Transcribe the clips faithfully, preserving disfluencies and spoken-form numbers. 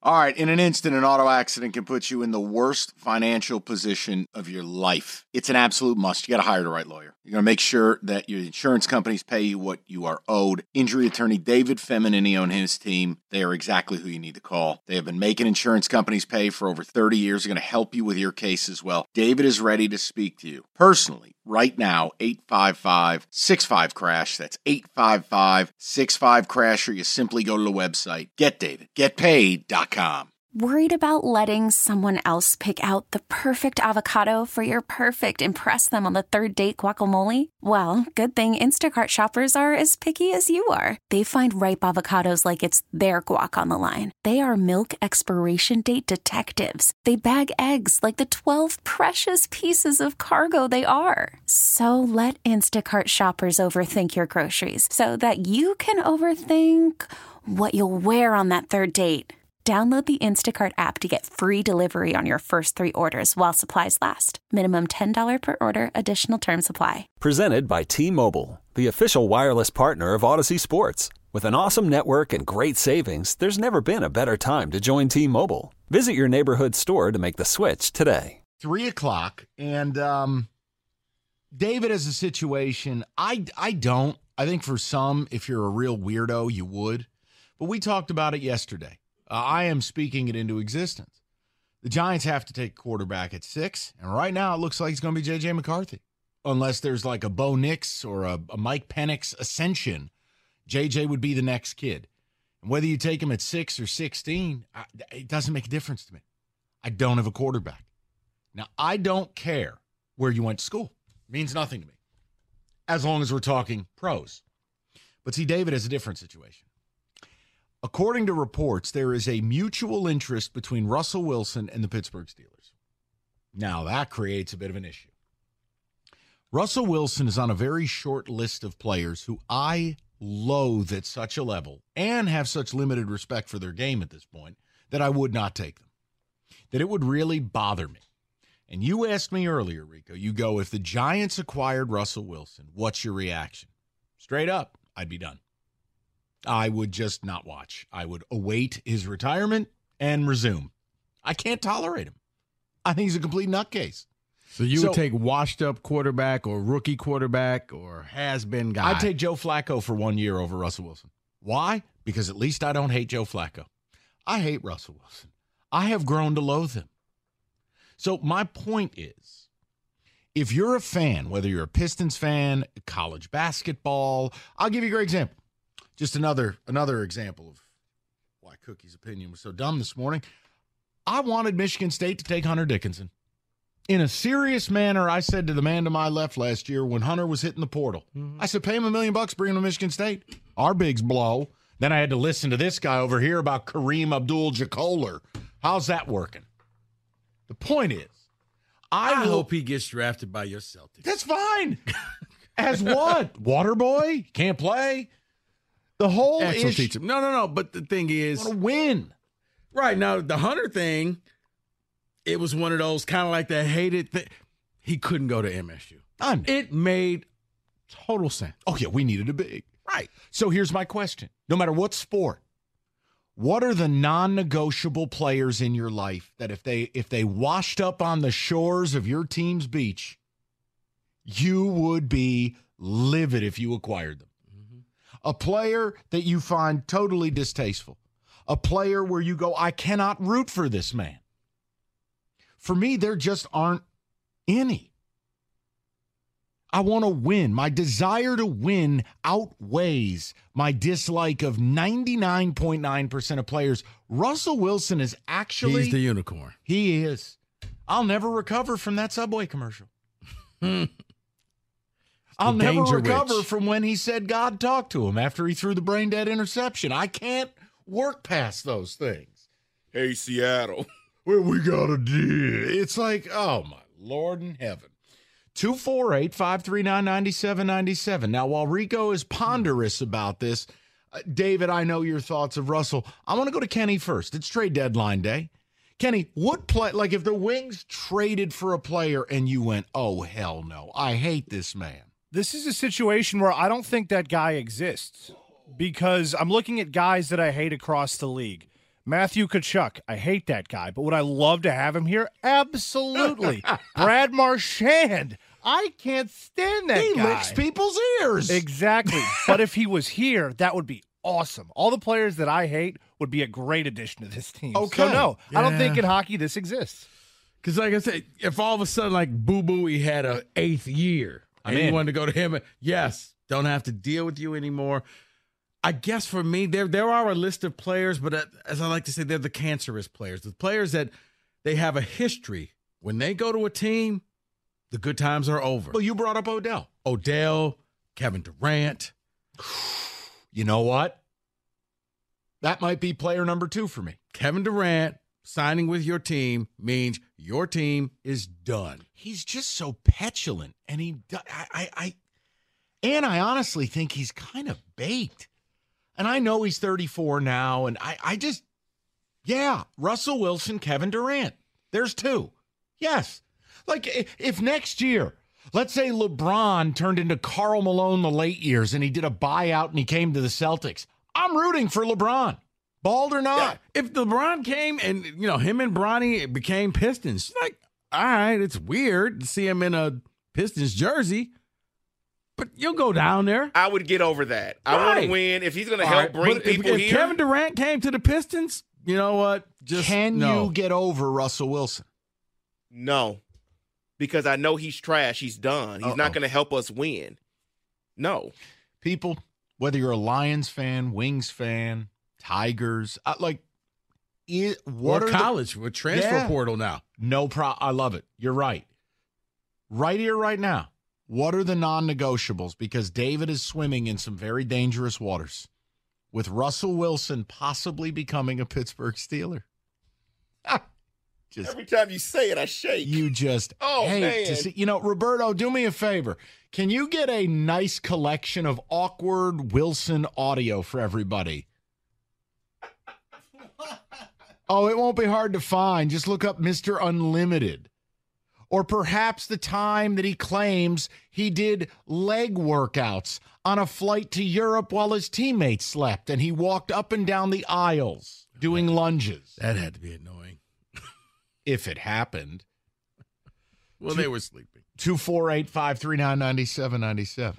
All right, in an instant, an auto accident can put you in the worst financial position of your life. It's an absolute must. You got to hire the right lawyer. You're going to make sure that your insurance companies pay you what you are owed. Injury attorney David Feminini and his team, they are exactly who you need to call. They have been making insurance companies pay for over thirty years. They're going to help you with your case as well. David is ready to speak to you personally right now. eight five five, six five, crash. That's eight five five, six five, crash, or you simply go to the website get david get paid dot com. Worried about letting someone else pick out the perfect avocado for your perfect impress them on the third date guacamole? Well, good thing Instacart shoppers are as picky as you are. They find ripe avocados like it's their guac on the line. They are milk expiration date detectives. They bag eggs like the twelve precious pieces of cargo they are. So let Instacart shoppers overthink your groceries so that you can overthink what you'll wear on that third date. Download the Instacart app to get free delivery on your first three orders while supplies last. Minimum ten dollars per order. Additional terms apply. Presented by T-Mobile, the official wireless partner of Odyssey Sports. With an awesome network and great savings, there's never been a better time to join T-Mobile. Visit your neighborhood store to make the switch today. Three o'clock, and um, David has a situation. I, I don't. I think for some, if you're a real weirdo, you would. But we talked about it yesterday. Uh, I am speaking it into existence. The Giants have to take a quarterback at six, and right now it looks like it's going to be J J McCarthy. Unless there's like a Bo Nix or a, a Mike Penix ascension, J J would be the next kid. And whether you take him at six or sixteen, I, it doesn't make a difference to me. I don't have a quarterback. Now, I don't care where you went to school. It means nothing to me, as long as we're talking pros. But see, David has a different situation. According to reports, there is a mutual interest between Russell Wilson and the Pittsburgh Steelers. Now, that creates a bit of an issue. Russell Wilson is on a very short list of players who I loathe at such a level and have such limited respect for their game at this point that I would not take them, that it would really bother me. And you asked me earlier, Rico, you go, if the Giants acquired Russell Wilson, what's your reaction? Straight up, I'd be done. I would just not watch. I would await his retirement and resume. I can't tolerate him. I think he's a complete nutcase. So you So- would take washed-up quarterback or rookie quarterback or has-been guy? I'd take Joe Flacco for one year over Russell Wilson. Why? Because at least I don't hate Joe Flacco. I hate Russell Wilson. I have grown to loathe him. So my point is, if you're a fan, whether you're a Pistons fan, college basketball, I'll give you a great example. Just another another example of why Cookie's opinion was so dumb this morning. I wanted Michigan State to take Hunter Dickinson. In a serious manner, I said to the man to my left last year when Hunter was hitting the portal, mm-hmm. I said, pay him a million bucks, bring him to Michigan State. Our bigs blow. Then I had to listen to this guy over here about Kareem Abdul-Jabbar. How's that working? The point is, I, I will, hope he gets drafted by your Celtics. That's fine. As what? Water boy? Can't play? The whole Axel issue. teach him. No, no, no. But the thing is, Want to win. right now, the Hunter thing, it was one of those kind of like that hated thing. He couldn't go to M S U. I know. It made total sense. Oh, yeah, we needed a big. Right. So here's my question. No matter what sport, what are the non-negotiable players in your life that if they if they washed up on the shores of your team's beach, you would be livid if you acquired them? Mm-hmm. A player that you find totally distasteful. A player where you go, I cannot root for this man. For me, there just aren't any. I want to win. My desire to win outweighs my dislike of ninety-nine point nine percent of players. Russell Wilson is actually... He's the unicorn. He is. I'll never recover from that Subway commercial. I'll never danger recover witch. from when he said God talked to him after he threw the brain-dead interception. I can't work past those things. Hey, Seattle, what we got to do? It's like, oh, my Lord in heaven. two four eight, five three nine, nine seven nine seven. Now, while Rico is ponderous about this, uh, David, I know your thoughts of Russell. I want to go to Kenny first. It's trade deadline day. Kenny, what play, like if the Wings traded for a player and you went, oh, hell no, I hate this man. This is a situation where I don't think that guy exists because I'm looking at guys that I hate across the league. Matthew Tkachuk. I hate that guy, but would I love to have him here? Absolutely. Brad Marchand. I can't stand that he guy. licks people's ears. Exactly. But if he was here, that would be awesome. All the players that I hate would be a great addition to this team. Okay. So, no, Yeah. I don't think in hockey this exists. Because, like I said, if all of a sudden, like, Boo Boo, he had an eighth year, I'm and you in. wanted to go to him, yes, don't have to deal with you anymore. I guess for me, there there are a list of players, but uh, as I like to say, they're the cancerous players. The players that they have a history. When they go to a team, the good times are over. Well, you brought up Odell. Odell, Kevin Durant. You know what? That might be player number two for me. Kevin Durant signing with your team means your team is done. He's just so petulant, and he, I, I, I and I honestly think he's kind of baked. And I know he's thirty-four now, and I, I just, yeah, Russell Wilson, Kevin Durant. There's two. Yes. Like, if, if next year, let's say LeBron turned into Karl Malone the late years, and he did a buyout and he came to the Celtics, I'm rooting for LeBron, bald or not. If LeBron came and, you know, him and Bronny became Pistons, like, all right, it's weird to see him in a Pistons jersey, but you'll go down there. I would get over that. I want Right. to win. If he's going to All help right, bring but if- people if, here. Kevin Durant came to the Pistons, you know what? Just Can no. you get over Russell Wilson? No, because I know he's trash. He's done. He's Uh-oh. not going to help us win. No. People, whether you're a Lions fan, Wings fan, Tigers, uh, like, it, what or are the- college with transfer Yeah. portal now? No problem. I love it. You're right. Right here, right now. What are the non-negotiables? Because David is swimming in some very dangerous waters with Russell Wilson possibly becoming a Pittsburgh Steeler. Just Every time you say it, I shake. you just Oh, hate to man. see. You know, Roberto, do me a favor. Can you get a nice collection of awkward Wilson audio for everybody? Oh, it won't be hard to find. Just look up Mister Unlimited. Or perhaps the time that he claims he did leg workouts on a flight to Europe while his teammates slept and he walked up and down the aisles doing lunges. That had to be annoying. If it happened. Well, they were sleeping. two four eight, five three nine, nine seven nine seven.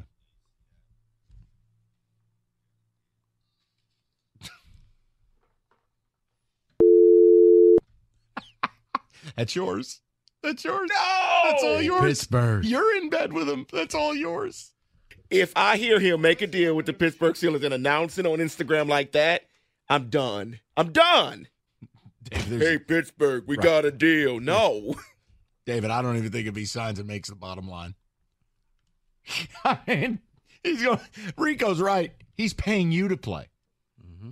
That's yours. That's yours. No! That's all yours. Pittsburgh. You're in bed with him. That's all yours. If I hear him make a deal with the Pittsburgh Steelers and announce it on Instagram like that, I'm done. I'm done. David, Hey, Pittsburgh, we Right. got a deal. No. David, I don't even think if he signs it makes the bottom line. I mean, he's going. Rico's right. He's paying you to play. Mm-hmm.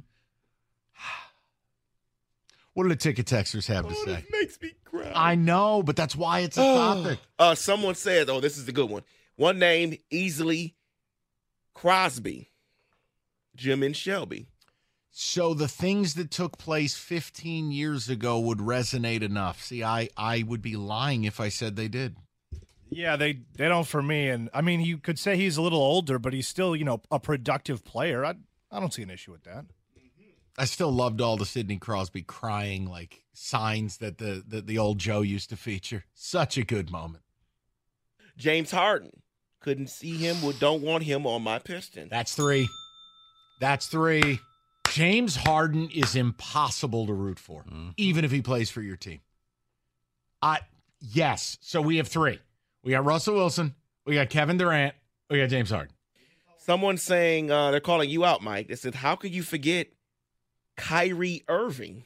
What do the ticket texters have to Oh, say? this makes me cry. I know, but that's why it's a topic. Uh, someone says, oh, this is a good one. One name, easily Crosby, Jim and Shelby. So the things that took place fifteen years ago would resonate enough. See, I, I would be lying if I said they did. Yeah, they, they don't for me. And, I mean, you could say he's a little older, but he's still, you know, a productive player. I, I don't see an issue with that. I still loved all the Sidney Crosby crying like signs that the, the, the old Joe used to feature. Such a good moment. James Harden. Couldn't see him, would don't want him on my Pistons. That's three. That's three. James Harden is impossible to root for, Mm-hmm. even if he plays for your team. I yes. So we have three. We got Russell Wilson. We got Kevin Durant. We got James Harden. Someone saying, uh, they're calling you out, Mike. They said, how could you forget Kyrie Irving?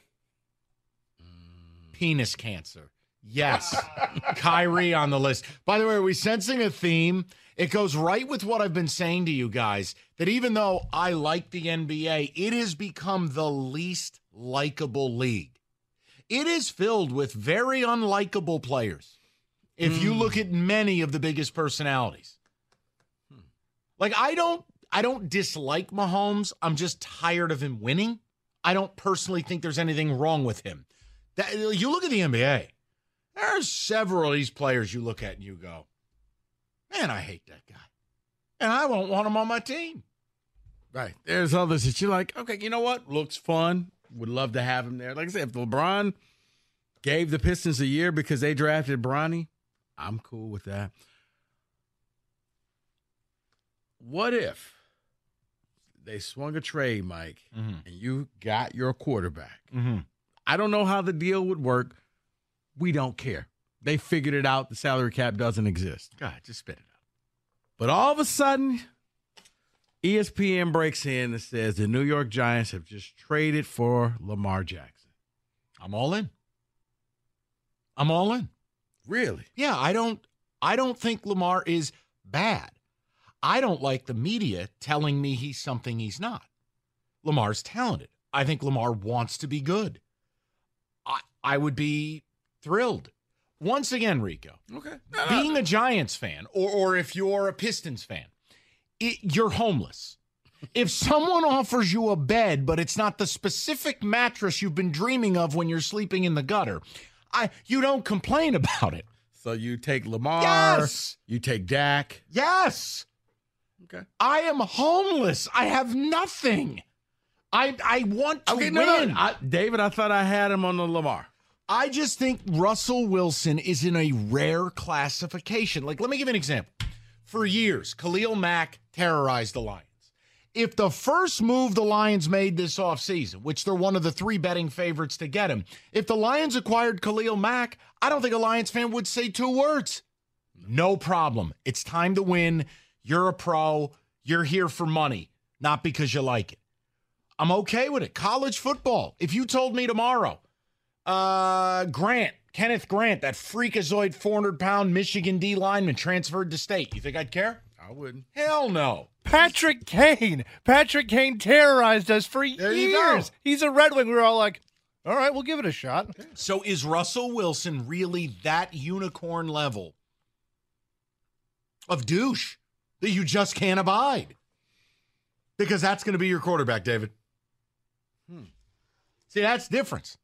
Penis cancer. Yes. Kyrie on the list. By the way, are we sensing a theme? It goes right with what I've been saying to you guys, that even though I like the N B A, it has become the least likable league. It is filled with very unlikable players. If you look at many of the biggest personalities. Like I don't I don't dislike Mahomes. I'm just tired of him winning. I don't personally think there's anything wrong with him. That, you look at the N B A. There are several of these players you look at and you go, man, I hate that guy. And I won't want him on my team. Right. There's others that you're like, okay, you know what? Looks fun. Would love to have him there. Like I said, if LeBron gave the Pistons a year because they drafted Bronny, I'm cool with that. What if they swung a trade, Mike, Mm-hmm. and you got your quarterback? Mm-hmm. I don't know how the deal would work. We don't care. They figured it out. The salary cap doesn't exist. God, just spit it out. But all of a sudden, E S P N breaks in and says the New York Giants have just traded for Lamar Jackson. I'm all in. I'm all in. Really? Yeah, I don't I don't think Lamar is bad. I don't like the media telling me he's something he's not. Lamar's talented. I think Lamar wants to be good. I I would be thrilled. Once again, Rico, Okay. being a Giants fan, or or if you're a Pistons fan, it, you're homeless. If someone offers you a bed, but it's not the specific mattress you've been dreaming of when you're sleeping in the gutter, I you don't complain about it. So you take Lamar. Yes. You take Dak. Yes. Okay. I am homeless. I have nothing. I I want to Okay, win. no, no. I, David, I thought I had him on the Lamar. I just think Russell Wilson is in a rare classification. Like, let me give you an example. For years, Khalil Mack terrorized the Lions. If the first move the Lions made this offseason, which they're one of the three betting favorites to get him, if the Lions acquired Khalil Mack, I don't think a Lions fan would say two words. No problem. It's time to win. You're a pro. You're here for money, not because you like it. I'm okay with it. College football. If you told me tomorrow, uh, Grant, Kenneth Grant, that freakazoid four hundred pound Michigan D lineman transferred to state, you think I'd care? I wouldn't. Hell no. Patrick Kane. Patrick Kane terrorized us for There you go. years. He's a Red Wing. We were all like, all right, we'll give it a shot. So is Russell Wilson really that unicorn level of douche that you just can't abide? Because that's going to be your quarterback, David. Hmm. See, that's difference.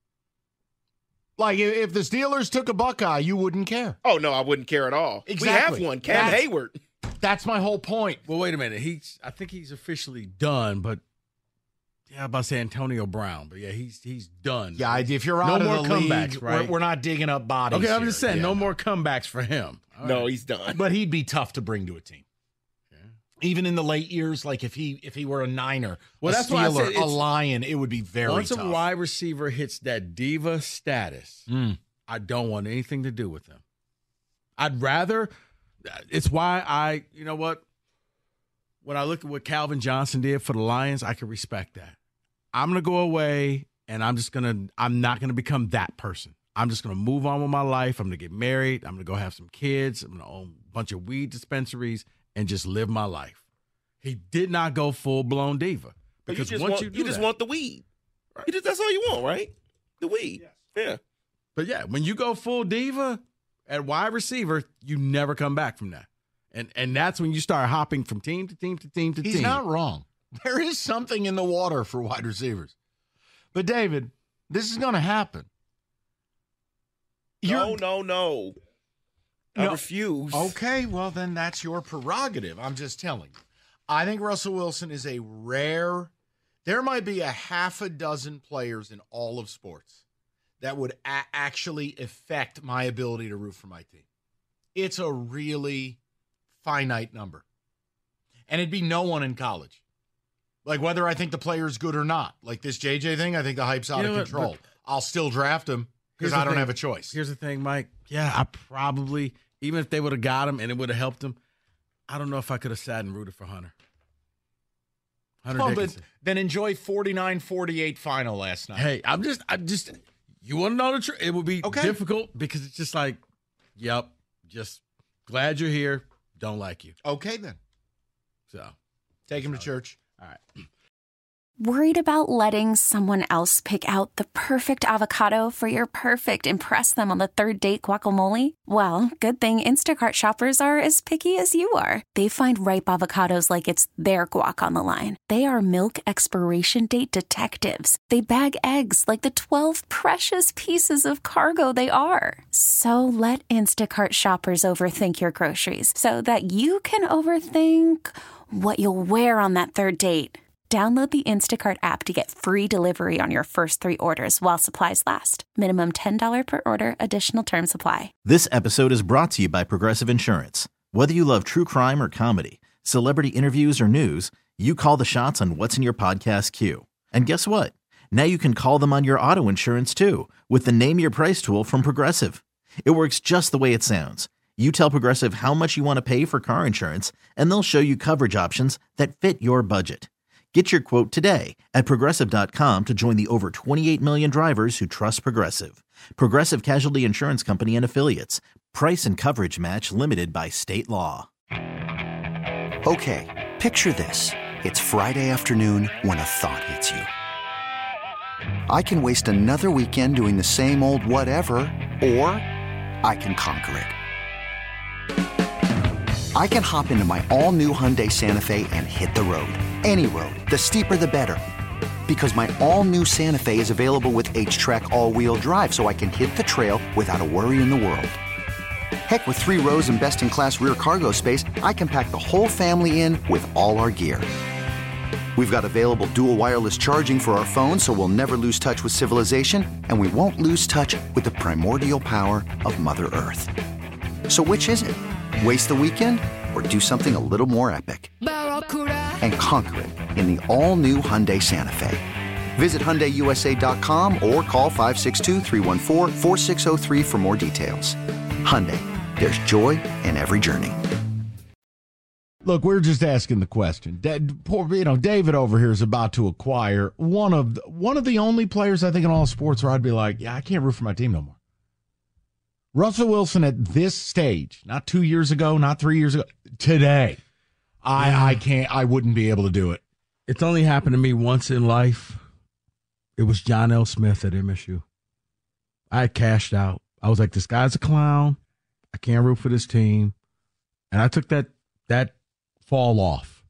Like, if the Steelers took a Buckeye, you wouldn't care. Oh, no, I wouldn't care at all. Exactly. We have one, Cam That's- Hayward. That's my whole point. Well, wait a minute. He's. I think he's officially done, but yeah, I'm about to say Antonio Brown, but yeah, he's he's done. Yeah, if you're No out more of the league, comebacks, right? we're, we're not digging up bodies. Okay, I'm here. just saying, Yeah, no more comebacks for him. All No, right. he's done. But he'd be tough to bring to a team. Yeah. Even in the late years, like if he if he were a Niner, Well, a that's why I Steeler, said a it's- Lion, it would be very Once tough. a wide receiver hits that diva status, Mm. I don't want anything to do with him. I'd rather. It's why I, you know what? When I look at what Calvin Johnson did for the Lions, I can respect that. I'm going to go away, and I'm just going to, I'm not going to become that person. I'm just going to move on with my life. I'm going to get married. I'm going to go have some kids. I'm going to own a bunch of weed dispensaries and just live my life. He did not go full-blown diva. But you Because just once want, you do you just that- want the weed. You just, that's all you want, right? The weed. Yeah. But yeah, when you go full diva at wide receiver, you never come back from that. And and that's when you start hopping from team to team to team to He's team. not wrong. There is something in the water for wide receivers. But David, this is going to happen. No, You're- no, no. I No. refuse. Okay, well, then that's your prerogative. I'm just telling you. I think Russell Wilson is a rare, there might be a half a dozen players in all of sports that would a- actually affect my ability to root for my team. It's a really finite number. And it'd be no one in college. Like whether I think the player is good or not. Like this J J thing, I think the hype's out You of know what, control. but- I'll still draft him because Here's the I don't thing. have a choice. Here's the thing, Mike. Yeah, I probably, even if they would have got him and it would have helped him, I don't know if I could have sat and rooted for Hunter. Hunter Well, then, Dickinson. then enjoy forty-nine forty-eight final last night. Hey, I'm just, I'm just, you want to know the truth? It would be Okay. difficult because it's just like, yep, just glad you're here. Don't like you. Okay, then. So, Take him to church. all right. Worried about letting someone else pick out the perfect avocado for your perfect impress them on the third date guacamole? Well, good thing Instacart shoppers are as picky as you are. They find ripe avocados like it's their guac on the line. They are milk expiration date detectives. They bag eggs like the twelve precious pieces of cargo they are. So let Instacart shoppers overthink your groceries so that you can overthink what you'll wear on that third date. Download the Instacart app to get free delivery on your first three orders while supplies last. Minimum ten dollars per order. Additional terms apply. This episode is brought to you by Progressive Insurance. Whether you love true crime or comedy, celebrity interviews or news, you call the shots on what's in your podcast queue. And guess what? Now you can call them on your auto insurance too with the Name Your Price tool from Progressive. It works just the way it sounds. You tell Progressive how much you want to pay for car insurance, and they'll show you coverage options that fit your budget. Get your quote today at Progressive dot com to join the over twenty-eight million drivers who trust Progressive. Progressive Casualty Insurance Company and Affiliates. Price and coverage match limited by state law. Okay, picture this. It's Friday afternoon when a thought hits you. I can waste another weekend doing the same old whatever, or I can conquer it. I can hop into my all-new Hyundai Santa Fe and hit the road. Any road. The steeper, the better. Because my all-new Santa Fe is available with H-Track all-wheel drive, so I can hit the trail without a worry in the world. Heck, with three rows and best-in-class rear cargo space, I can pack the whole family in with all our gear. We've got available dual wireless charging for our phones, so we'll never lose touch with civilization, and we won't lose touch with the primordial power of Mother Earth. So which is it? Waste the weekend or do something a little more epic? And conquer it in the all-new Hyundai Santa Fe. Visit Hyundai U S A dot com or call five six two, three one four, four six zero three for more details. Hyundai, there's joy in every journey. Look, we're just asking the question. Da- poor, you know, David over here is about to acquire one of the, one of the only players I think in all sports where I'd be like, yeah, I can't root for my team no more. Russell Wilson at this stage, not two years ago, not three years ago, today, I I can't, I wouldn't be able to do it. It's only happened to me once in life. It was John L. Smith at M S U. I had cashed out. I was like, this guy's a clown. I can't root for this team. And I took that that fall off.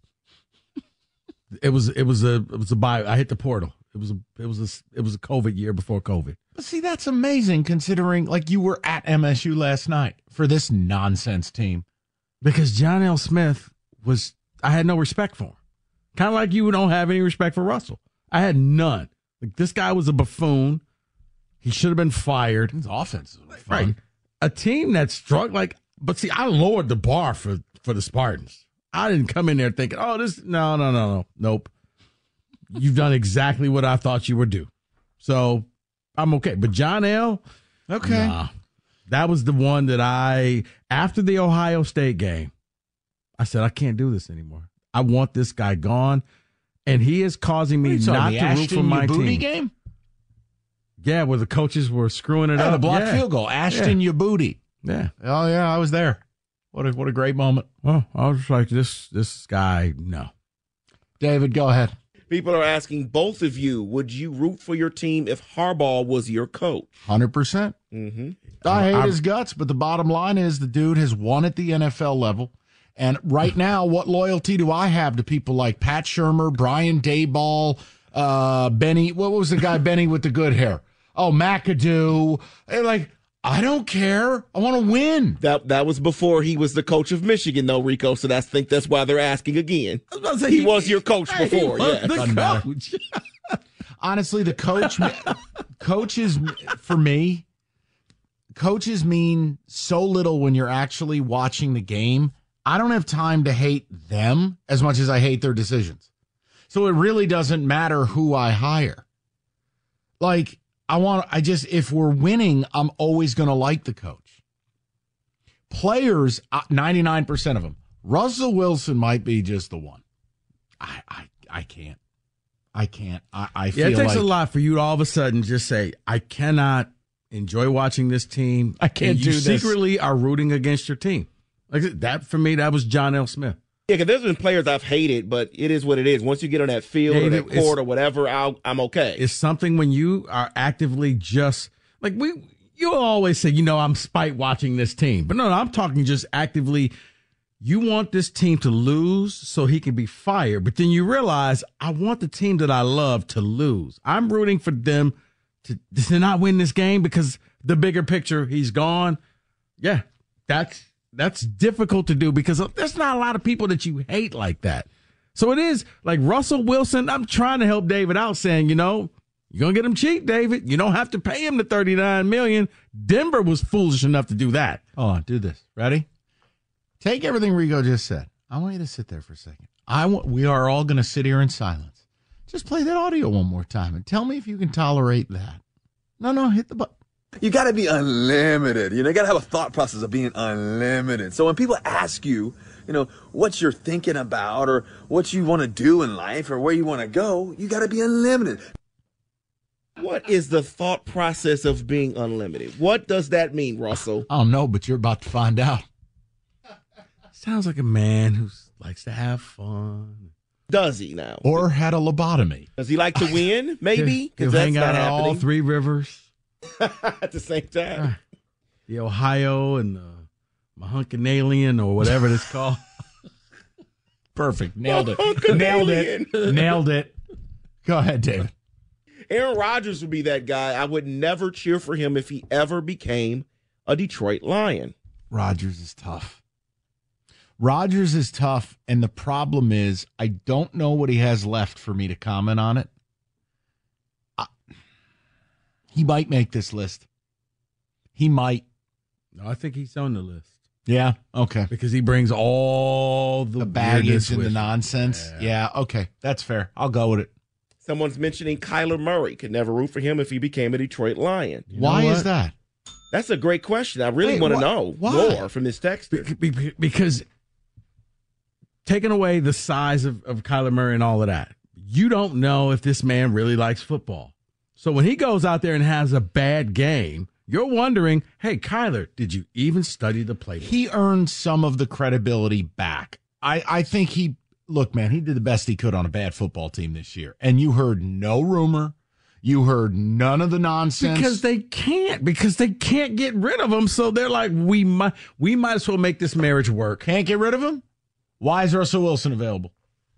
It was it was a it was a buy. I hit the portal. It was a it was a it was a COVID year before COVID. See, that's amazing considering, like, you were at M S U last night for this nonsense team. Because John L. Smith was, I had no respect for him. Kind of like you don't have any respect for Russell. I had none. Like, this guy was a buffoon. He should have been fired. His offense was fun. Right. A team that struck, like, but see, I lowered the bar for, for the Spartans. I didn't come in there thinking, oh, this, no, no, no, no, nope. You've done exactly what I thought you would do. So, I'm okay. But John L., okay. Nah, that was the one that I, after the Ohio State game, I said, I can't do this anymore. I want this guy gone. And he is causing me not to root for my team. Game? Yeah, where the coaches were screwing it yeah, up. The blocked yeah. field goal. Ashton yeah. Yabooty. Yeah. Oh, yeah, I was there. What a, what a great moment. Well, I was just like, this, this guy, no. David, go ahead. People are asking both of you, would you root for your team if Harbaugh was your coach? one hundred percent. Mm-hmm. I hate I'm, his guts, but the bottom line is the dude has won at the N F L level. And right now, what loyalty do I have to people like Pat Shurmur, Brian Daboll, uh, Benny? What was the guy, Benny, with the good hair? Oh, McAdoo. They're like, I don't care. I want to win. That that was before he was the coach of Michigan, though, Rico. So that's, I think that's why they're asking again. I was about to say, he, he was your coach hey, before. He was yeah. the coach. Honestly, the coach, coaches, for me, coaches mean so little when you're actually watching the game. I don't have time to hate them as much as I hate their decisions. So it really doesn't matter who I hire. Like, I want, I just, if we're winning, I'm always going to like the coach. Players, ninety-nine percent of them. Russell Wilson might be just the one. I, I, I can't. I can't. I, I feel yeah, it takes like, a lot for you to all of a sudden just say, I cannot enjoy watching this team. I can't and you do this. secretly are rooting against your team. Like that, for me, that was John L. Smith. Yeah, because there's been players I've hated, but it is what it is. Once you get on that field Yeah, or that it's- court or whatever, I'll, I'm okay. It's something when you are actively just like we. You always say, you know, I'm spite watching this team, but no, no, I'm talking just actively. You want this team to lose so he can be fired, but then you realize I want the team that I love to lose. I'm rooting for them to, to not win this game because the bigger picture, he's gone. Yeah, that's that's difficult to do because there's not a lot of people that you hate like that. So it is like Russell Wilson. I'm trying to help David out saying, you know, you're going to get him cheap, David. You don't have to pay him the thirty-nine million dollars. Denver was foolish enough to do that. Hold on, do this. Ready? Take everything Rigo just said. I want you to sit there for a second. I want, we are all going to sit here in silence. Just play that audio one more time and tell me if you can tolerate that. No, no, hit the button. You got to be unlimited. You know, you got to have a thought process of being unlimited. So when people ask you, you know, what you're thinking about or what you want to do in life or where you want to go, you got to be unlimited. What is the thought process of being unlimited? What does that mean, Russell? I don't know, but you're about to find out. Sounds like a man who likes to have fun. Does he now? Or had a lobotomy. Does he like to win? Maybe? He'll Because that's hang out not at all happening. three rivers. At the same time. The Ohio and the Mahunkanalian or whatever it's called. Perfect. Nailed it. Nailed it. Nailed it. Go ahead, David. Aaron Rodgers would be that guy. I would never cheer for him if he ever became a Detroit Lion. Rodgers is tough. Rodgers is tough, and the problem is I don't know what he has left for me to comment on it. I, he might make this list. He might. No, I think he's on the list. Yeah, okay. Because he brings all the, The baggage and the with him. nonsense. Yeah. Yeah, okay. That's fair. I'll go with it. Someone's mentioning Kyler Murray. Could never root for him if he became a Detroit Lion. You know Why what? is that? That's a great question. I really Wait, want to wh- know why? more from this texter. Be- be- Because taking away the size of, of Kyler Murray and all of that, you don't know if this man really likes football. So when he goes out there and has a bad game, you're wondering, hey, Kyler, did you even study the playbook? He earned some of the credibility back. I, I think he, look, man, he did the best he could on a bad football team this year. And you heard no rumor. You heard none of the nonsense. Because they can't, because they can't get rid of him. So they're like, we might, we might as well make this marriage work. Can't get rid of him? Why is Russell Wilson available?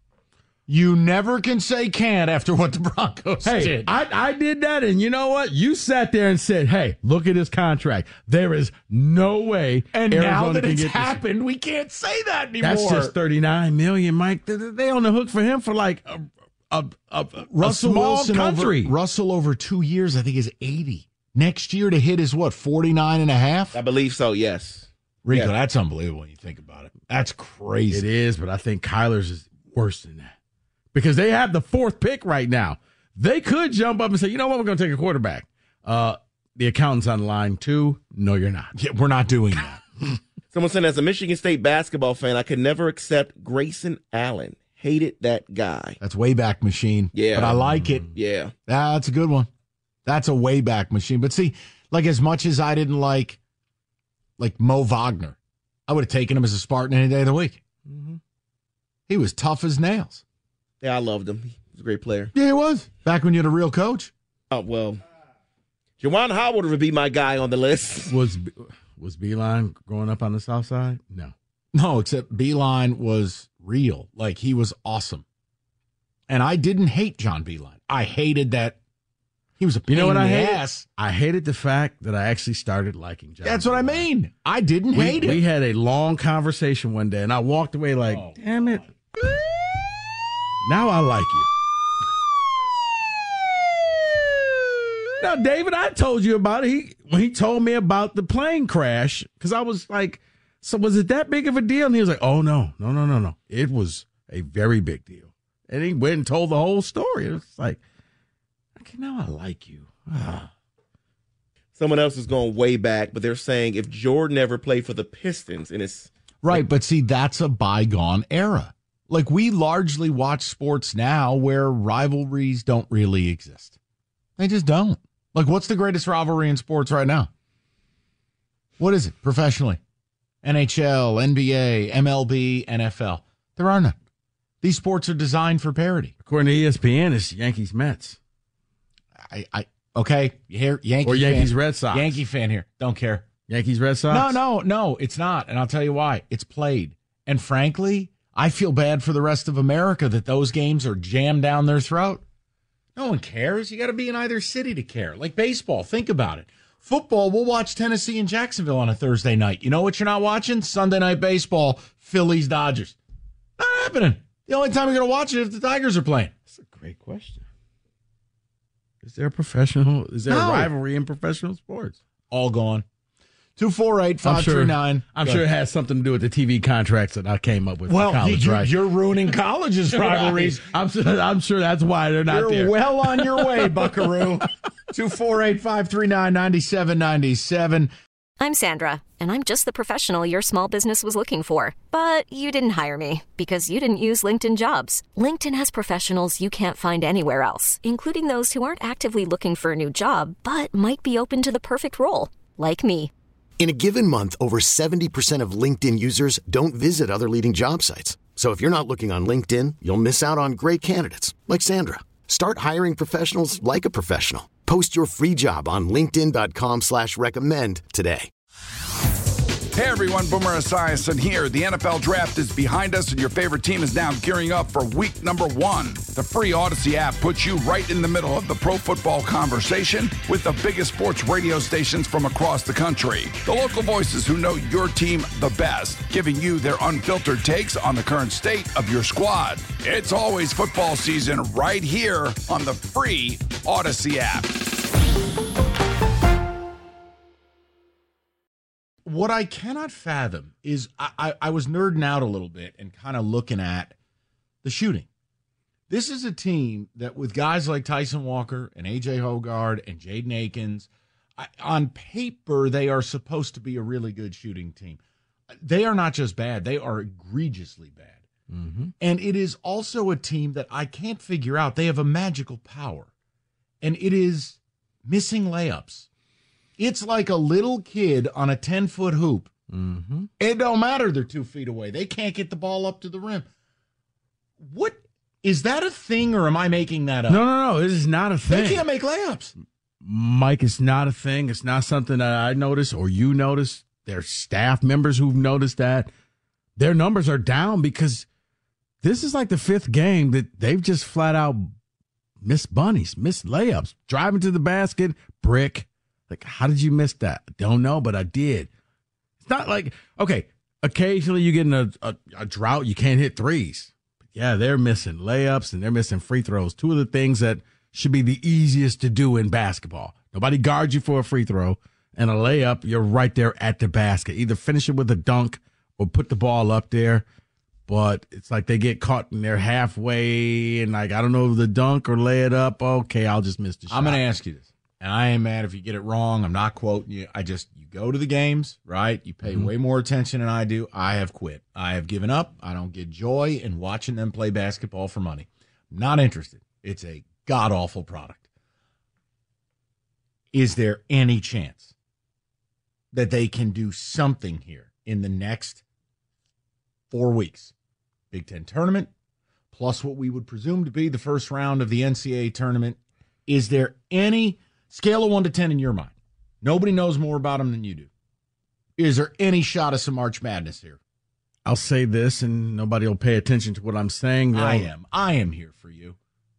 You never can say can't after what the Broncos Hey, did. I, I did that, and you know what? You sat there and said, hey, look at his contract. There is no way and Arizona now that can it's get this. happened, we can't say that anymore. That's just thirty-nine million dollars, Mike. They- They on the hook for him for like a, a, a, a Russell small Wilson country. Over, Russell over two years, I think, is eighty. Next year to hit is what, forty-nine and a half? I believe so, yes. Rico, Yeah. that's unbelievable when you think about it. That's crazy. It is, but I think Kyler's is worse than that. Because they have the fourth pick right now. They could jump up and say, you know what, we're going to take a quarterback. Uh, the accountant's on line two. No, you're not. Yeah, we're not doing that. Someone said, as a Michigan State basketball fan, I could never accept Grayson Allen. Hated that guy. That's way back machine. Yeah. But I like it. Yeah. Ah, that's a good one. That's a way back machine. But see, like as much as I didn't like like Mo Wagner, I would have taken him as a Spartan any day of the week. Mm-hmm. He was tough as nails. Yeah, I loved him. He was a great player. Yeah, he was. Back when you had a real coach. Oh, well, Juwan Howard would be my guy on the list. Was was Beeline growing up on the south side? No. No, except Beeline was real. Like, he was awesome. And I didn't hate John Beeline. I hated that he was a pain You know what in I the hated? ass. I hated the fact that I actually started liking John. That's what I Beeline. mean. I didn't We, hate it. we had a long conversation one day, and I walked away like, Oh. damn it. Now I like you. Now, David, I told you about it. He, when he told me about the plane crash, because I was like, so was it that big of a deal? And he was like, oh, no, no, no, no, no. It was a very big deal. And he went and told the whole story. It was like, okay, now I like you. Ah. Someone else is going way back, but they're saying if Jordan ever played for the Pistons and it's Right, but see, that's a bygone era. Like, we largely watch sports now where rivalries don't really exist. They just don't. Like, what's the greatest rivalry in sports right now? What is it professionally? N H L, N B A, M L B, N F L. There are none. These sports are designed for parity. According to E S P N, it's Yankees Mets. I, I okay, you hear Yankee Or Yankees fan, Red Sox. Yankee fan here. Don't care. Yankees Red Sox? No, no, no, it's not. And I'll tell you why. It's played. And frankly, I feel bad for the rest of America that those games are jammed down their throat. No one cares. You got to be in either city to care. Like baseball, think about it. Football, we'll watch Tennessee and Jacksonville on a Thursday night. You know what you're not watching? Sunday night baseball, Phillies, Dodgers. Not happening. The only time you're going to watch it is if the Tigers are playing. That's a great question. Is there a professional? Is there No. a rivalry in professional sports? All gone. two four eight, five three nine. I'm sure it has something to do with the T V contracts that I came up with Well, for college, you, right? you're ruining college's rivalries. I'm sure, I'm sure that's why they're not You're there. well on your way, Buckaroo. two four eight, five three nine, nine seven nine seven. I'm Sandra, and I'm just the professional your small business was looking for. But you didn't hire me because you didn't use LinkedIn Jobs. LinkedIn has professionals you can't find anywhere else, including those who aren't actively looking for a new job, but might be open to the perfect role, like me. In a given month, over seventy percent of LinkedIn users don't visit other leading job sites. So if you're not looking on LinkedIn, you'll miss out on great candidates like Sandra. Start hiring professionals like a professional. Post your free job on linkedin dot com slash recommend today. Hey everyone, Boomer Esiason here. The N F L Draft is behind us and your favorite team is now gearing up for week number one. The free Odyssey app puts you right in the middle of the pro football conversation with the biggest sports radio stations from across the country. The local voices who know your team the best, giving you their unfiltered takes on the current state of your squad. It's always football season right here on the free Odyssey app. What I cannot fathom is I, I, I was nerding out a little bit and kind of looking at the shooting. This is a team that with guys like Tyson Walker and A J Hogard and Jaden Akins, I, on paper, they are supposed to be a really good shooting team. They are not just bad. They are egregiously bad. Mm-hmm. And it is also a team that I can't figure out. They have a magical power, and it is missing layups. It's like a little kid on a ten-foot hoop. Mm-hmm. It don't matter they're two feet away. They can't get the ball up to the rim. What? Is that a thing, or am I making that up? No, no, no. This is not a thing. They can't make layups. Mike, it's not a thing. It's not something that I noticed or you noticed. There's staff members who've noticed that. Their numbers are down because this is like the fifth game that they've just flat out missed bunnies, missed layups, driving to the basket, brick. Like, how did you miss that? I don't know, but I did. It's not like, okay, occasionally you get in a, a, a drought, you can't hit threes. But yeah, they're missing layups and they're missing free throws. Two of the things that should be the easiest to do in basketball. Nobody guards you for a free throw, and a layup, you're right there at the basket. Either finish it with a dunk or put the ball up there. But it's like they get caught and they're halfway and like, I don't know if the dunk or lay it up. Okay, I'll just miss the shot. I'm going to ask you this. And I ain't mad if you get it wrong. I'm not quoting you. I just, you go to the games, right? You pay mm-hmm. way more attention than I do. I have quit. I have given up. I don't get joy in watching them play basketball for money. Not interested. It's a god-awful product. Is there any chance that they can do something here in the next four weeks? Big Ten tournament, plus what we would presume to be the first round of the N C double A tournament. Is there any... Scale of one to ten in your mind. Nobody knows more about them than you do. Is there any shot of some March Madness here? I'll say this, and nobody will pay attention to what I'm saying. Though. I am. I am here for you.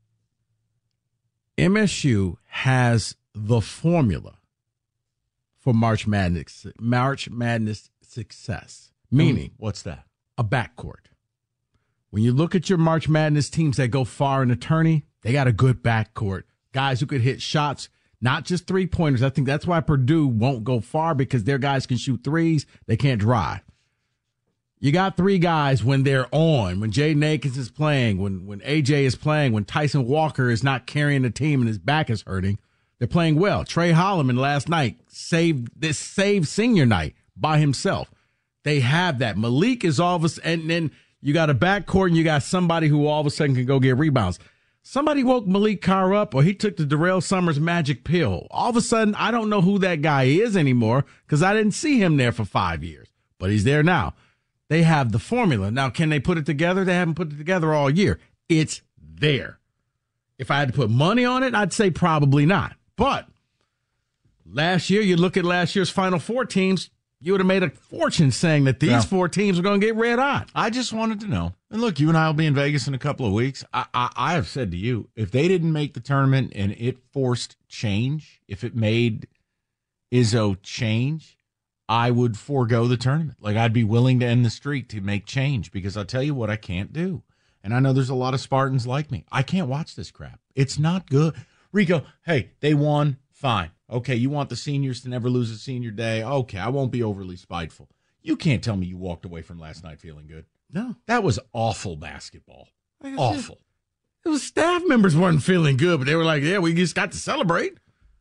M S U has the formula for March Madness, March Madness success. Meaning, mm, what's that? A backcourt. When you look at your March Madness teams that go far in the tourney, they got a good backcourt. Guys who could hit shots. Not just three-pointers. I think that's why Purdue won't go far because their guys can shoot threes. They can't drive. You got three guys when they're on, when Jaden Akins is playing, when, when A J is playing, when Tyson Walker is not carrying the team and his back is hurting. They're playing well. Trey Holloman last night saved this saved senior night by himself. They have that. Malik is all of a sudden, and then you got a backcourt and you got somebody who all of a sudden can go get rebounds. Somebody woke Malik Carr up, or he took the Darrell Summers magic pill. All of a sudden, I don't know who that guy is anymore because I didn't see him there for five years. But he's there now. They have the formula. Now, can they put it together? They haven't put it together all year. It's there. If I had to put money on it, I'd say probably not. But last year, you look at last year's Final Four teams, you would have made a fortune saying that these yeah. four teams are going to get red hot. I just wanted to know. And look, you and I will be in Vegas in a couple of weeks. I, I, I have said to you, if they didn't make the tournament and it forced change, if it made Izzo change, I would forego the tournament. Like, I'd be willing to end the streak to make change because I'll tell you what I can't do. And I know there's a lot of Spartans like me. I can't watch this crap. It's not good. Rico, hey, they won. Fine. Okay, you want the seniors to never lose a senior day. Okay, I won't be overly spiteful. You can't tell me you walked away from last night feeling good. No. That was awful basketball. Like Awful. It was staff members weren't feeling good, but they were like, yeah, we just got to celebrate.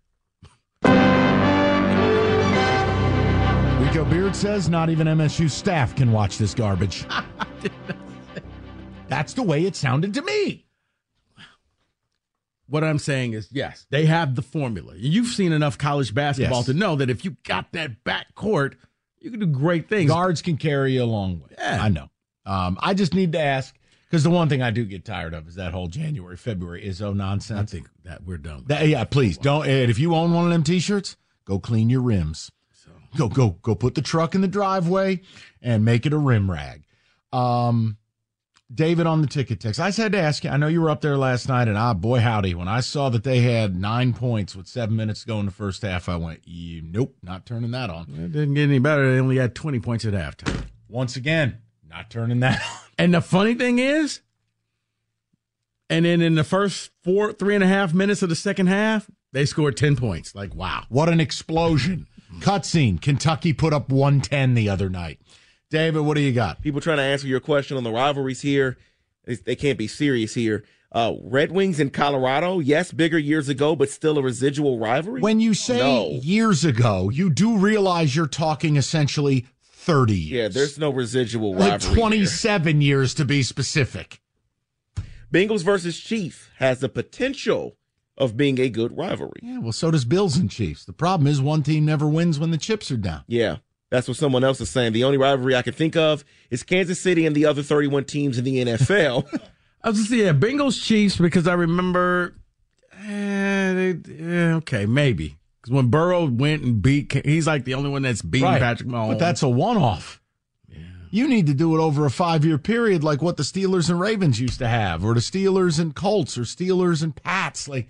Rico Beard says not even M S U staff can watch this garbage. That's the way it sounded to me. What I'm saying is, yes, they have the formula. You've seen enough college basketball Yes. to know that if you got that back court, you can do great things. Guards can carry you a long way. Yeah. I know. Um, I just need to ask, because the one thing I do get tired of is that whole January, February Izzo I nonsense. think that we're done. That, yeah, please don't. And if you own one of them T-shirts, go clean your rims. So. Go, go, go. Put the truck in the driveway and make it a rim rag. Um, David on the ticket text. I just had to ask you. I know you were up there last night, and ah, boy howdy, when I saw that they had nine points with seven minutes to go in the first half, I went, "You- nope, not turning that on." It didn't get any better. They only had twenty points at halftime. Once again, not turning that on. And the funny thing is, and then in the first four, three and a half minutes of the second half, they scored ten points. Like, wow. What an explosion. Cutscene. Kentucky put up one ten the other night. David, what do you got? People trying to answer your question on the rivalries here. They, they can't be serious here. Uh, Red Wings in Colorado, yes, bigger years ago, but still a residual rivalry? When you say No. years ago, you do realize you're talking essentially thirty years. Yeah, there's no residual like rivalry here. twenty-seven years to be specific. Bengals versus Chiefs has the potential of being a good rivalry. Yeah, well, so does Bills and Chiefs. The problem is one team never wins when the chips are down. Yeah, that's what someone else is saying. The only rivalry I can think of is Kansas City and the other thirty-one teams in the N F L. I was just yeah, Bengals Chiefs because I remember. Eh, they, eh, okay, maybe because when Burrow went and beat, he's like the only one that's beaten Right. Patrick Mahomes. But that's a one-off. Yeah. You need to do it over a five-year period like what the Steelers and Ravens used to have, or the Steelers and Colts, or Steelers and Pats. Like,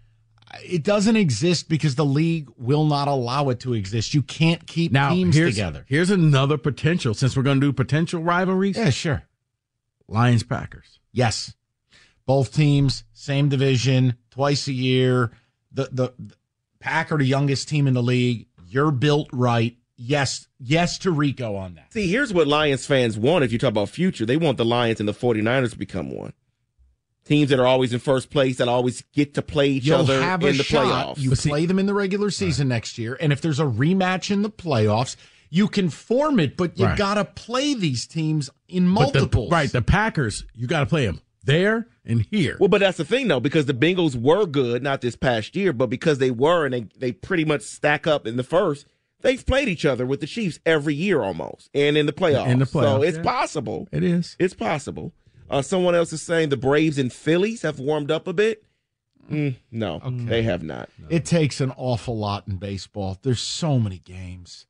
it doesn't exist because the league will not allow it to exist. You can't keep now teams here's, together. Here's another potential. Since we're going to do potential rivalries, Yeah, sure. Lions Packers. Yes. Both teams, same division, twice a year. The, the the Pack are the youngest team in the league. You're built right. Yes, yes to Rico on that. See, here's what Lions fans want if you talk about future. They want the Lions and the 49ers to become one. Teams that are always in first place, that always get to play each You'll other have in a the shot. playoffs. You play them in the regular season next year, and if there's a rematch in the playoffs, you can form it, but you Right. got to play these teams in But the- multiples. right, the Packers, you got to play them there and here. Well, but that's the thing, though, because the Bengals were good, not this past year, but because they were and they, they pretty much stack up in the first, they've played each other with the Chiefs every year almost, and in the playoffs. In the playoffs, So it's yeah. possible. It is. It's possible. Uh, someone else is saying the Braves and Phillies have warmed up a bit. Mm, no, they have not. It takes an awful lot in baseball. There's so many games.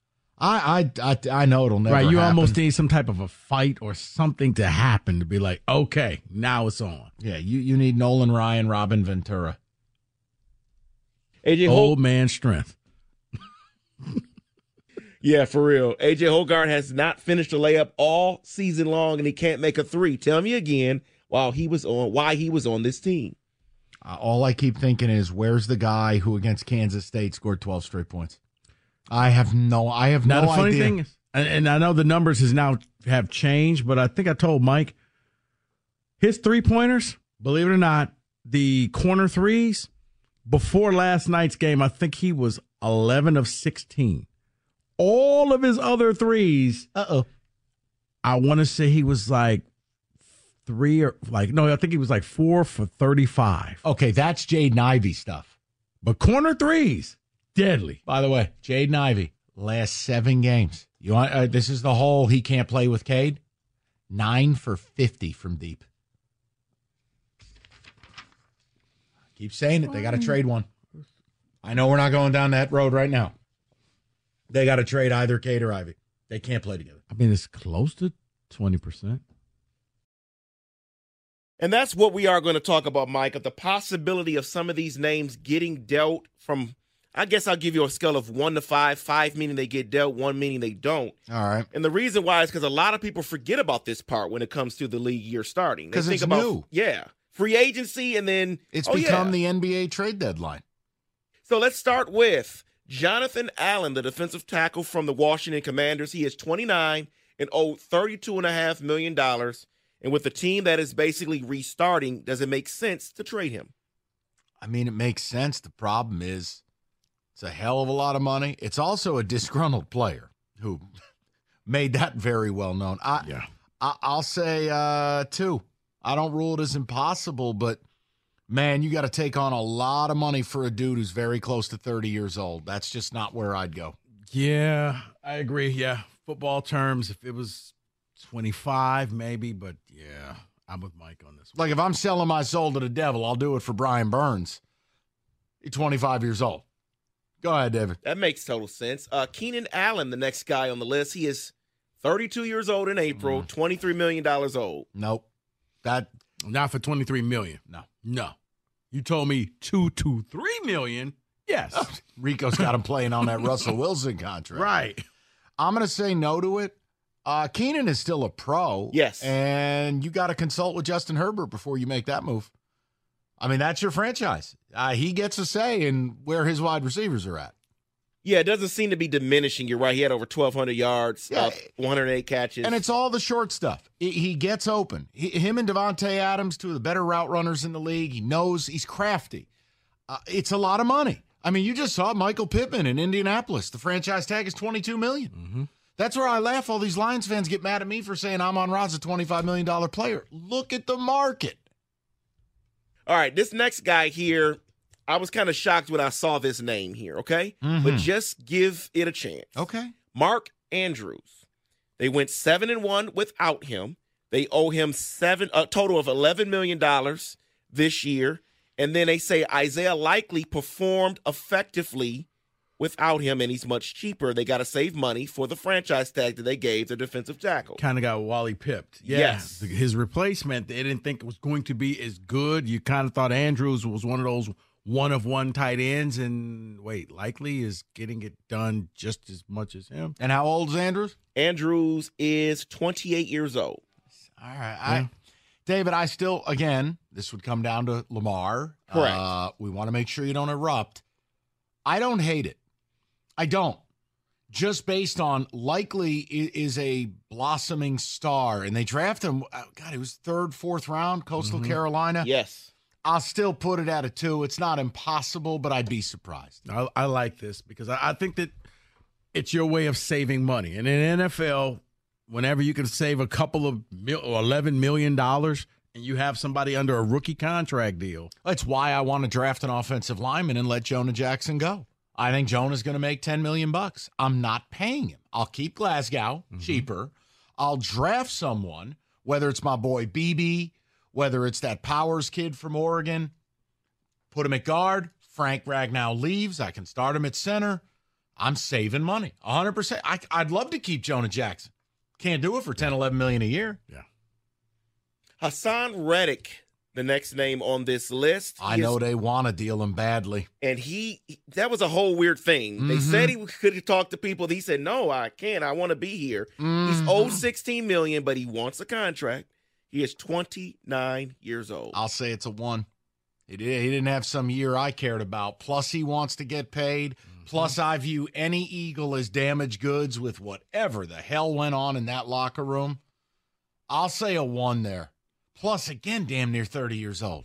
I I I, I know it'll never Right, you happen. almost need some type of a fight or something to happen to be like, okay, now it's on. Yeah, you, you need Nolan Ryan, Robin Ventura. A J Old Hol- man strength. yeah, for real. A J Hogarth has not finished a layup all season long, and he can't make a three. Tell me again while he was on why he was on this team. Uh, all I keep thinking is, where's the guy who against Kansas State scored twelve straight points? I have no, I have Now no the funny idea. thing is, and, and I know the numbers has now have changed, but I think I told Mike his three pointers. Believe it or not, the corner threes before last night's game, I think he was eleven of sixteen. All of his other threes, uh oh, I want to say he was like three or like no, I think he was like four for thirty-five. Okay, that's Jaden Ivey stuff. But corner threes, deadly. By the way, Jaden Ivey, last seven games. You want uh, this is the whole he can't play with Cade. Nine for fifty from deep. Keep saying it. They got to trade one. I know we're not going down that road right now. They got to trade either Cade or Ivy. They can't play together. I mean, it's close to twenty percent. And that's what we are going to talk about, Mike, of the possibility of some of these names getting dealt from I guess I'll give you a scale of one to five, five meaning they get dealt, one meaning they don't. All right. And the reason why is because a lot of people forget about this part when it comes to the league year starting. Because it's about, new. Yeah. Free agency, and then It's oh, become yeah. the N B A trade deadline. So let's start with Jonathan Allen, the defensive tackle from the Washington Commanders. He is twenty-nine and owed thirty-two point five million dollars. And with a team that is basically restarting, does it make sense to trade him? I mean, it makes sense. The problem is it's a hell of a lot of money. It's also a disgruntled player who made that very well known. I, Yeah. I, I'll say uh, two. I don't rule it as impossible, but, man, you got to take on a lot of money for a dude who's very close to thirty years old. That's just not where I'd go. Yeah, I agree. Yeah, football terms, if it was twenty-five, maybe, but yeah, I'm with Mike on this one. Like, if I'm selling my soul to the devil, I'll do it for Brian Burns. He's twenty-five years old. Go ahead, David. That makes total sense. Uh, Keenan Allen, the next guy on the list, he is thirty-two years old in April, twenty-three million dollars old. Nope. That Not for twenty-three million No. No. You told me two to three million Yes. Rico's got him playing on that Russell Wilson contract. Right. I'm going to say no to it. Uh, Keenan is still a pro. Yes. And you got to consult with Justin Herbert before you make that move. I mean, that's your franchise. Uh, he gets a say in where his wide receivers are at. Yeah, it doesn't seem to be diminishing. You're right. He had over twelve hundred yards, Yeah. uh, one hundred eight catches. And it's all the short stuff. He, he gets open. He, him and Devontae Adams, two of the better route runners in the league. He knows he's crafty. Uh, it's a lot of money. I mean, you just saw Michael Pittman in Indianapolis. The franchise tag is twenty-two million dollars. Mm-hmm. That's where I laugh. All these Lions fans get mad at me for saying Amon-Ra's a twenty-five million dollars player. Look at the market. All right, this next guy here, I was kind of shocked when I saw this name here, okay? Mhm. But just give it a chance. Okay. Mark Andrews. They went seven and one without him. They owe him seven a total of eleven million dollars this year. And then they say Isaiah Likely performed effectively without him, and he's much cheaper. They got to save money for the franchise tag that they gave the defensive tackle. Kind of got Wally pipped. Yeah. Yes. His replacement, they didn't think it was going to be as good. You kind of thought Andrews was one of those one of one tight ends, and wait, Likely is getting it done just as much as him. And how old is Andrews? Andrews is twenty-eight years old. All right. I, David, I still, again, this would come down to Lamar. Correct. Uh, we want to make sure you don't erupt. I don't hate it. I don't. Just based on Likely is a blossoming star, and they draft him. God, he was third, fourth round, Coastal Mm-hmm. Carolina. Yes. I'll still put it at a two. It's not impossible, but I'd be surprised. I, I like this because I, I think that it's your way of saving money. And in N F L, whenever you can save a couple of mil, or eleven million dollars and you have somebody under a rookie contract deal. That's why I want to draft an offensive lineman and let Jonah Jackson go. I think Jonah's going to make ten million bucks. I'm not paying him. I'll keep Glasgow Mm-hmm. cheaper. I'll draft someone, whether it's my boy B B, whether it's that Powers kid from Oregon, put him at guard. Frank Ragnow leaves. I can start him at center. I'm saving money. one hundred percent. I, I'd love to keep Jonah Jackson. Can't do it for ten, eleven million a year. Yeah. Hassan Reddick, the next name on this list. I He is- know they want to deal him badly. And he, that was a whole weird thing. They Mhm. said he could talk to people. He said, no, I can't. I want to be here. He's Mhm. owed sixteen million dollars, but he wants a contract. He is twenty-nine years old. I'll say it's a one. He did, he didn't have some year I cared about. Plus, he wants to get paid. Plus, I view any Eagle as damaged goods with whatever the hell went on in that locker room. I'll say a one there. Plus, again, damn near thirty years old.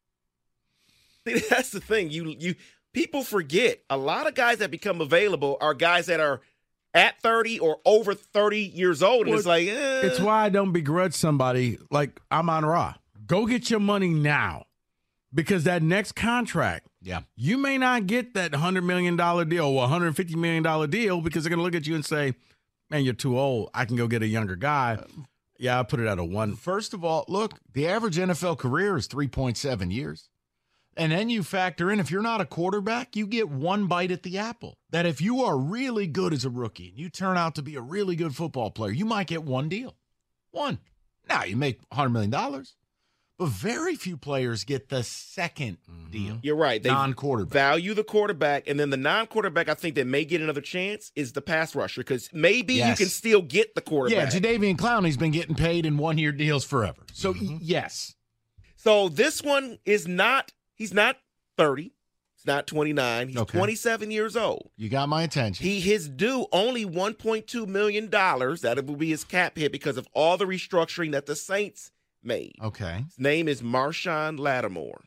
See, that's the thing. You you people forget a lot of guys that become available are guys that are at thirty or over thirty years old. And Well, it's like, eh. It's why I don't begrudge somebody like Amon-Ra. Go get your money now because that next contract, Yeah. you may not get that one hundred million dollars deal or one hundred fifty million dollars deal because they're going to look at you and say, man, you're too old. I can go get a younger guy. Yeah, I put it at a one. First of all, look, the average N F L career is three point seven years. And then you factor in, if you're not a quarterback, you get one bite at the apple. That if you are really good as a rookie and you turn out to be a really good football player, you might get one deal. One. Now, you make one hundred million dollars. but very few players get the second mm-hmm. deal. You're right. They non-quarterback. value the quarterback, and then the non-quarterback I think that may get another chance is the pass rusher, because maybe yes. you can still get the quarterback. Yeah, Jadeveon Clowney's been getting paid in one-year deals forever. So, mm-hmm. yes. So this one is not – he's not thirty. He's not twenty-nine. He's okay. twenty-seven years old. You got my attention. He His due only one point two million dollars. That will be his cap hit because of all the restructuring that the Saints made. Okay. His name is Marshawn Lattimore.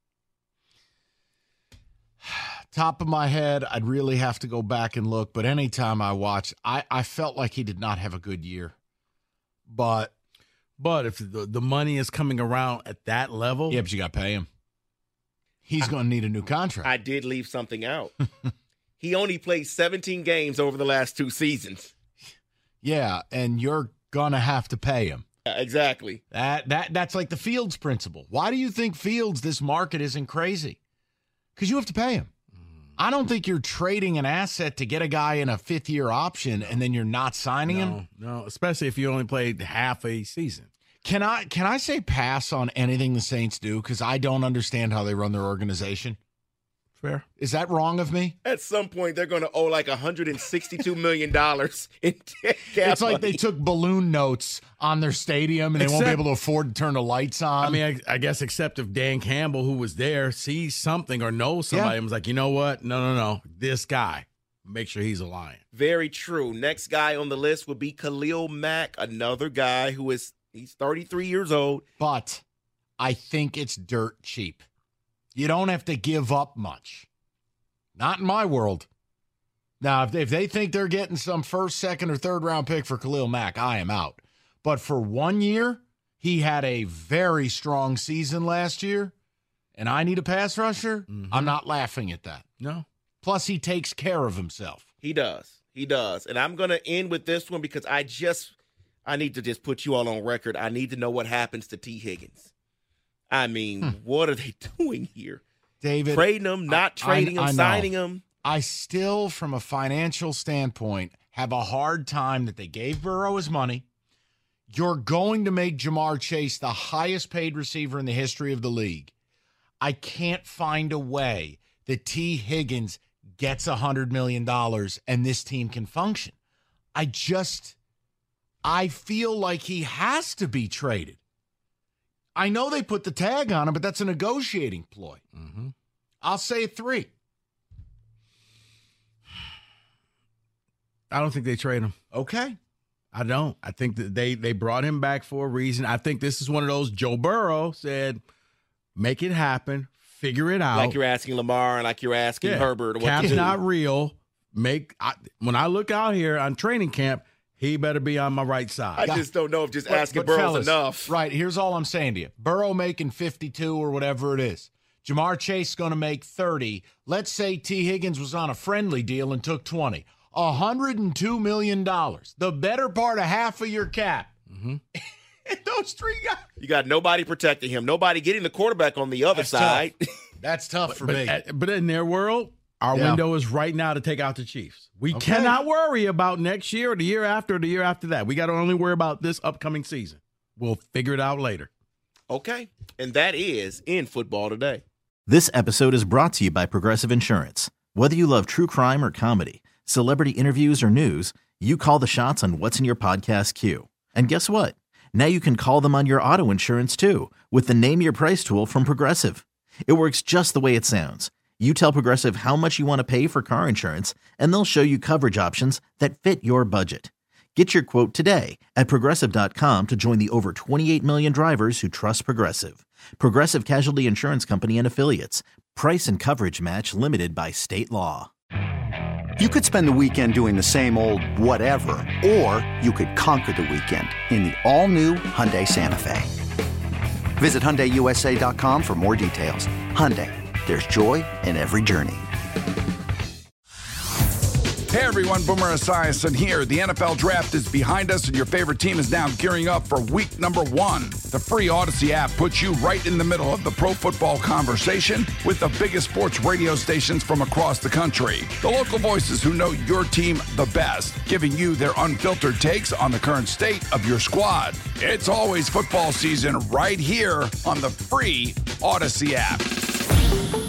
Top of my head, I'd really have to go back and look, but anytime I watch, I, I felt like he did not have a good year. But but if the, the money is coming around at that level. Yeah, but you got to pay him. He's going to need a new contract. I did leave something out. He only played seventeen games over the last two seasons. Yeah, and you're going to have to pay him. Yeah, exactly. That that That's like the Fields principle. Why do you think Fields, this market isn't crazy? Because you have to pay him. I don't think you're trading an asset to get a guy in a fifth-year option and then you're not signing no, him. No, especially if you only played half a season. Can I can I say pass on anything the Saints do? Because I don't understand how they run their organization. Fair. Is that wrong of me? At some point, they're going to owe like one hundred sixty-two million dollars in cap It's like money. they took balloon notes on their stadium and Except, they won't be able to afford to turn the lights on. I mean, I, I guess except if Dan Campbell, who was there, sees something or knows somebody Yeah. and was like, you know what? No, no, no. This guy, make sure he's a Lion. Very true. Next guy on the list would be Khalil Mack, another guy who is he's thirty-three years old. But I think it's dirt cheap. You don't have to give up much. Not in my world. Now, if they, if they think they're getting some first, second, or third round pick for Khalil Mack, I am out. But for one year, he had a very strong season last year, and I need a pass rusher. Mm-hmm. I'm not laughing at that. No. Plus, he takes care of himself. He does. He does. And I'm going to end with this one because I just, I need to just put you all on record. I need to know what happens to T. Higgins. I mean, hmm. what are they doing here? David, trading him, not trading I, I him, signing him. I still, from a financial standpoint, have a hard time that they gave Burrow his money. You're going to make Jamar Chase the highest paid receiver in the history of the league. I can't find a way that T. Higgins gets one hundred million dollars and this team can function. I just, I feel like he has to be traded. I know they put the tag on him, but that's a negotiating ploy. Mm-hmm. I'll say three. I don't think they trade him. Okay. I don't. I think that they, they brought him back for a reason. I think this is one of those Joe Burrow said, make it happen, figure it out. Like you're asking Lamar and like you're asking yeah. Herbert. What Cap's to do. not real. Make I, When I look out here on training camp, he better be on my right side. I just don't know if just but, asking but Burrow's fellas, enough. Right, here's all I'm saying to you. Burrow making fifty-two or whatever it is. Jamar Chase is going to make thirty. Let's say T. Higgins was on a friendly deal and took twenty. one hundred two million dollars. The better part of half of your cap. Mm-hmm. Those three guys. You got nobody protecting him. Nobody getting the quarterback on the other That's side. Tough. That's tough but, for but, me. At, but in their world, our yeah. window is right now to take out the Chiefs. We okay. cannot worry about next year or the year after or the year after that. We got to only worry about this upcoming season. We'll figure it out later. Okay. And that is in Football Today. This episode is brought to you by Progressive Insurance. Whether you love true crime or comedy, celebrity interviews or news, you call the shots on what's in your podcast queue. And guess what? Now you can call them on your auto insurance too with the Name Your Price tool from Progressive. It works just the way it sounds. You tell Progressive how much you want to pay for car insurance, and they'll show you coverage options that fit your budget. Get your quote today at Progressive dot com to join the over twenty-eight million drivers who trust Progressive. Progressive Casualty Insurance Company and Affiliates. Price and coverage match limited by state law. You could spend the weekend doing the same old whatever, or you could conquer the weekend in the all-new Hyundai Santa Fe. Visit Hyundai U S A dot com for more details. Hyundai, there's joy in every journey. Hey everyone, Boomer Esiason here. The N F L Draft is behind us and your favorite team is now gearing up for week number one. The free Odyssey app puts you right in the middle of the pro football conversation with the biggest sports radio stations from across the country. The local voices who know your team the best, giving you their unfiltered takes on the current state of your squad. It's always football season right here on the free Odyssey app.